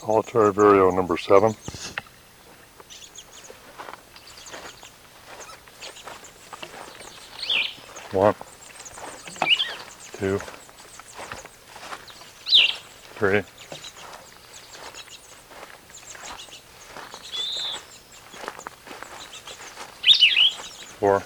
Solitary Vireo number 7. One, two, three, four,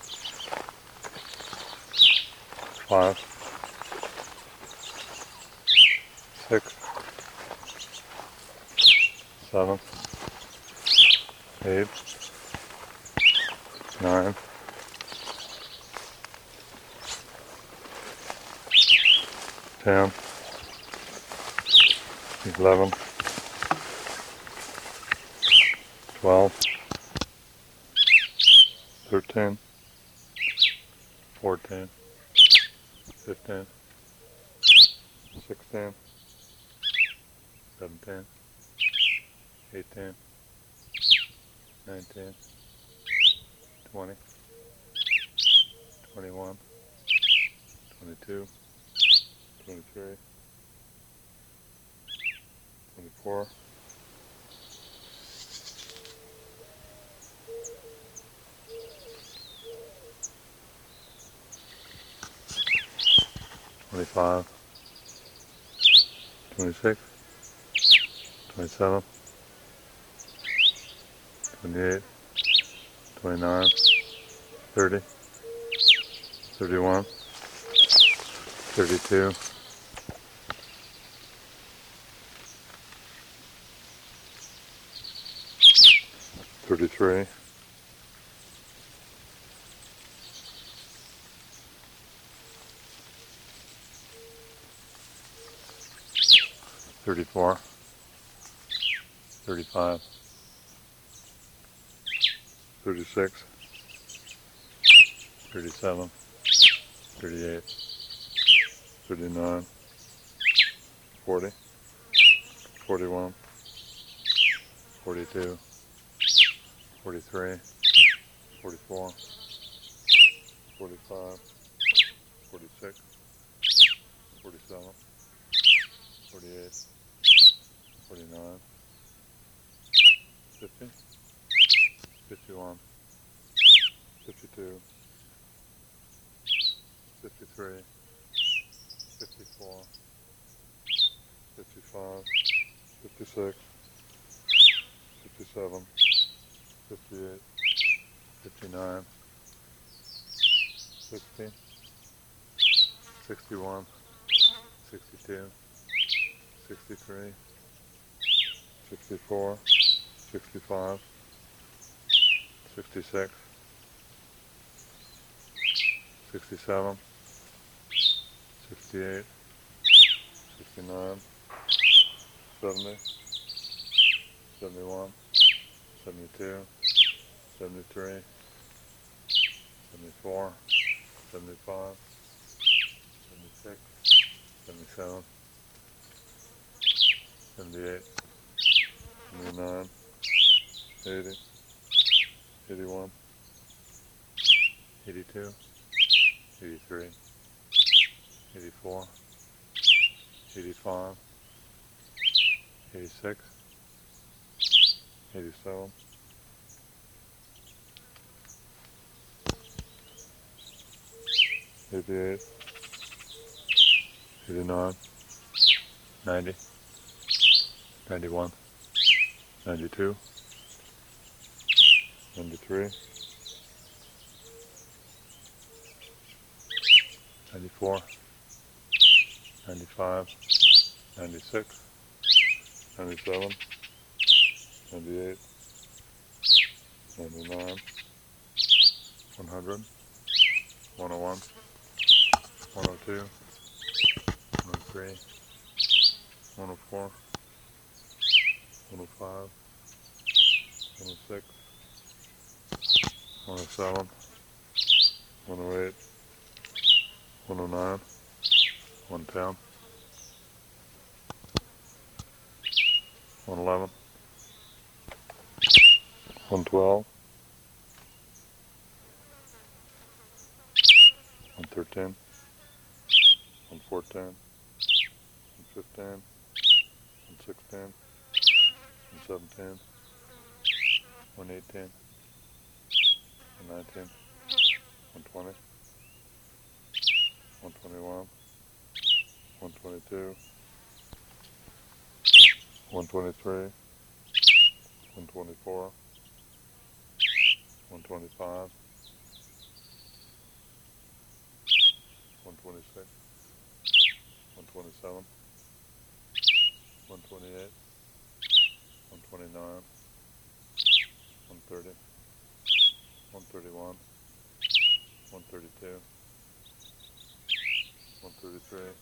5, 6, 7, 8, 9, 10, 11, 12, 13, 14, 15, 16, 17, 18, 19, 20, 21, 22, 23, 24, 25, 26, 27, 28, 29, 30, 31, 32, 33, 34, 35, 36, 37, 38, 39, 40, 41, 42, 43, 44, 45, 46, 47, 48, 49, 50, 51, 52, 53, 54, 55, 56, 57, 58, 59, 60, 61, 62, 63, 64, 65, 66, 67, 68, 69, 70, 71, 72, 73, 74, 75, 76, 77, 78, 79, 80, 81, 82, 83, 84, 85, 86, 87, 88, 89, 90, 91, 92, 93, 94, 95, 96, 97, 98, 99, 100, 101, 102, 103, 104, 105, 106, 107, 108, 109, 110, 111, 112, 113, 114, 115, 116, 117, 118, 119, 120, 121, 122, 123, 124, 125, 126, 127, 128, 129, 130, 131, 132, 133,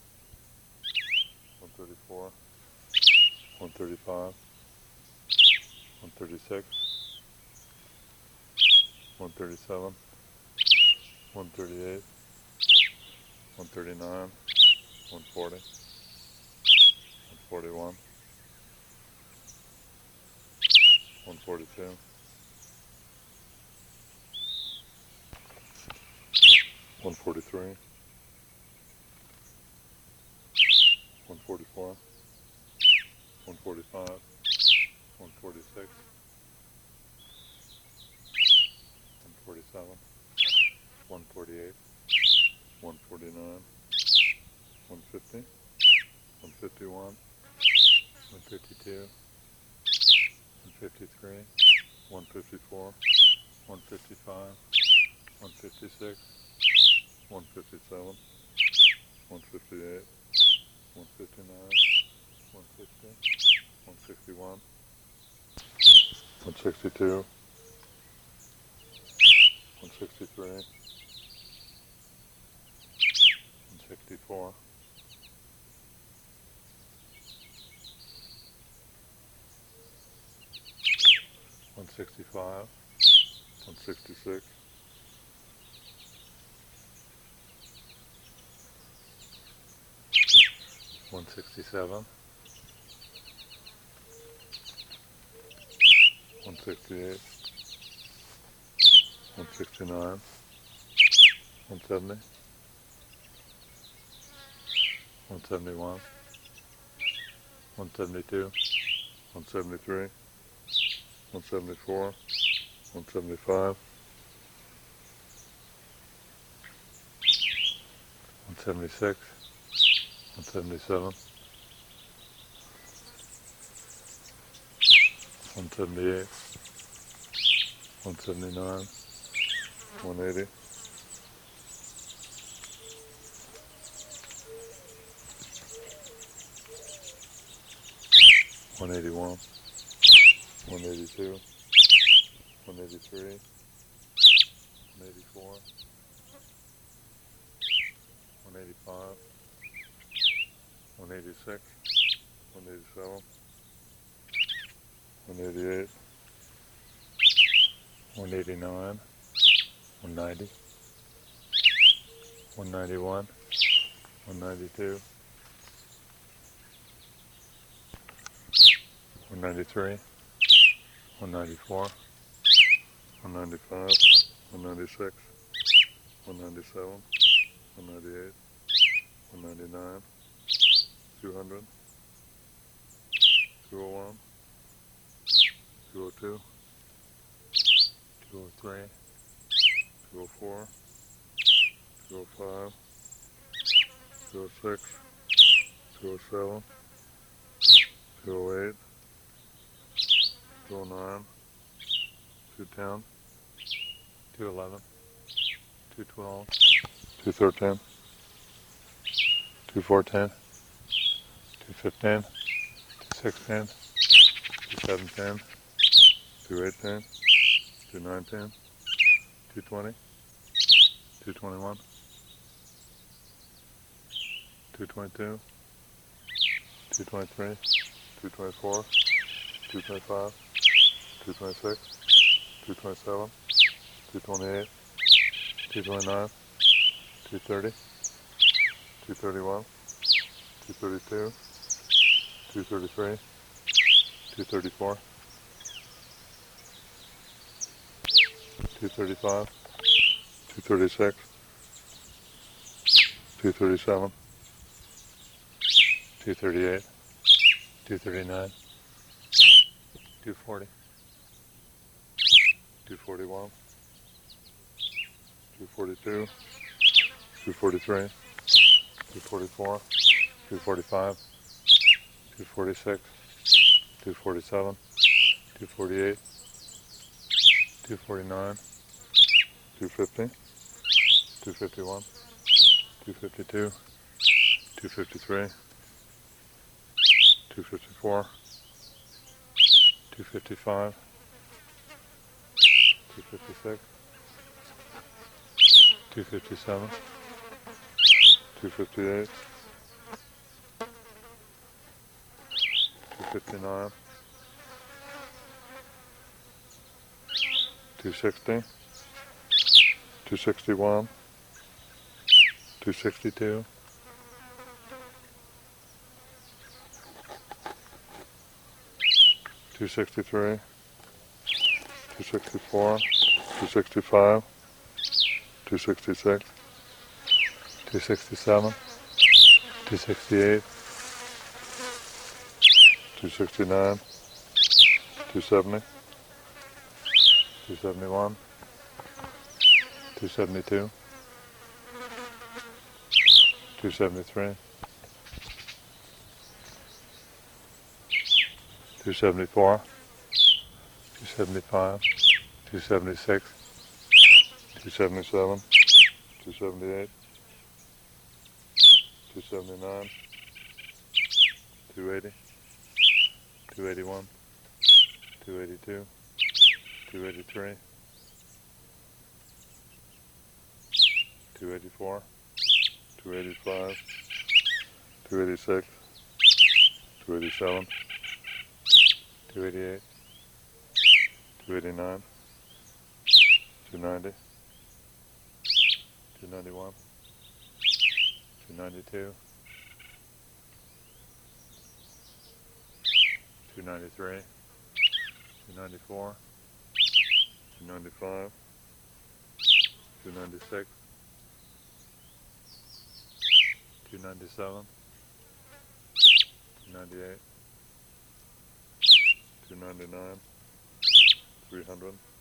134, 135, 136, 137, 138, 139, 140, 141, 142, 143, 144, 145, 146, 147, 148, 149, 150, 151, 152, 153, 154, 155, 156, 157, 158, 159, 160, 161, 162, 163, 164, 165, 166, 167, 168, 169, 170, 171, 172, 173, 174, 175, 176, 177, 178, 179, 180, 181, 182, 183, 184, 185, 186, 187, 188, 189, 190, 191, 192, 193, 194, 195, 196, 197, 198, 199, 200, 201, 202, 203, 204, 205, 206, 207, 208, 209, 210, 211, 212, 213, 214, 215, 216, 217, 218, 219, 220, 221, 222, 223, 224, 225, 226, 227, 228, 229, 230, 231, 232, 233, 234, 235, 236, 237, 238, 239, 240, 241, 242, 243, 244, 245, 246, 247, 248, 249, 250, 251, 252, 253, 254, 255, 256, 257, 258, 259, 260, 261, 262, 263, 264, 265, 266, 267, 268, 269, 270, 271, 272, 273, 274, 275, 276, 277, 278, 279, 280, 281, 282, 283, 284, 285, 286, 287, 288, 289, 290, 291, 292, 293, 294, 295, 296, 297, 298, 299, 300,